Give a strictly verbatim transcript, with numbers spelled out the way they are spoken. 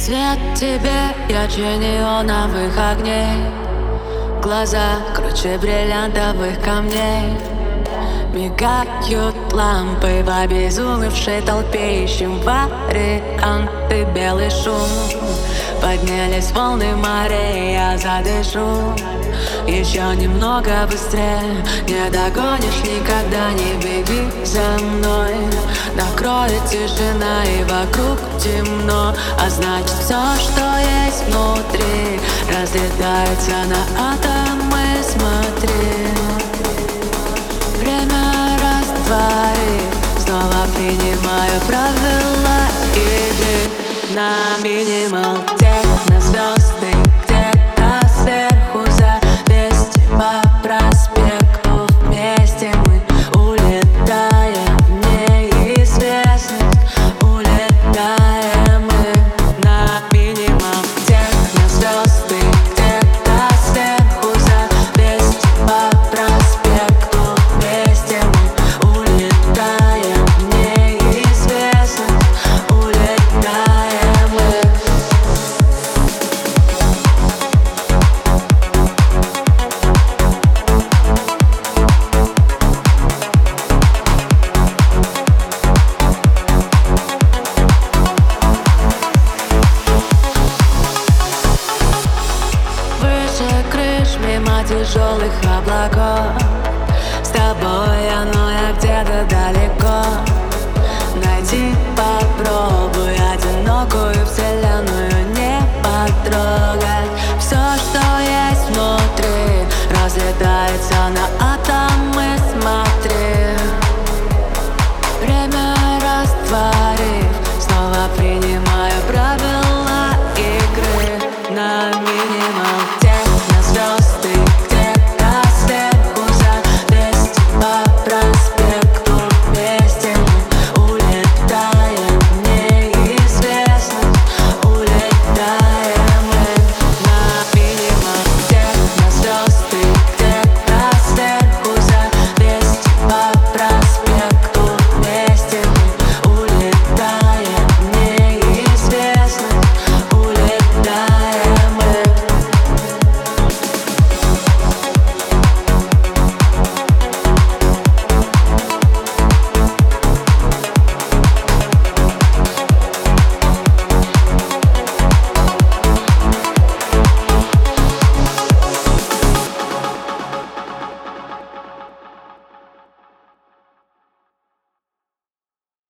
Свет тебе ярче неоновых огней, глаза круче бриллиантовых камней. Мигают лампы в обезумевшей толпе, ищем варианты, белый шум. Поднялись волны морей, я задышу еще немного быстрее. Не догонишь никогда, не беги за мной. Накроет тишина и вокруг темно, а значит все, что есть внутри, разлетается на атомы, смотри. Время растворит, снова принимаю правила игры на минимал. Техно звезды где-то сверху, завести по проспекту. Вместе мы улетаем в неизвестность, улетаем мы на минимал. Техно звезды где-то сверху, завести по проспекту. Вместе мы улетаем в неизвестность, улетаем мы. Выше крыш, мимо тяжелых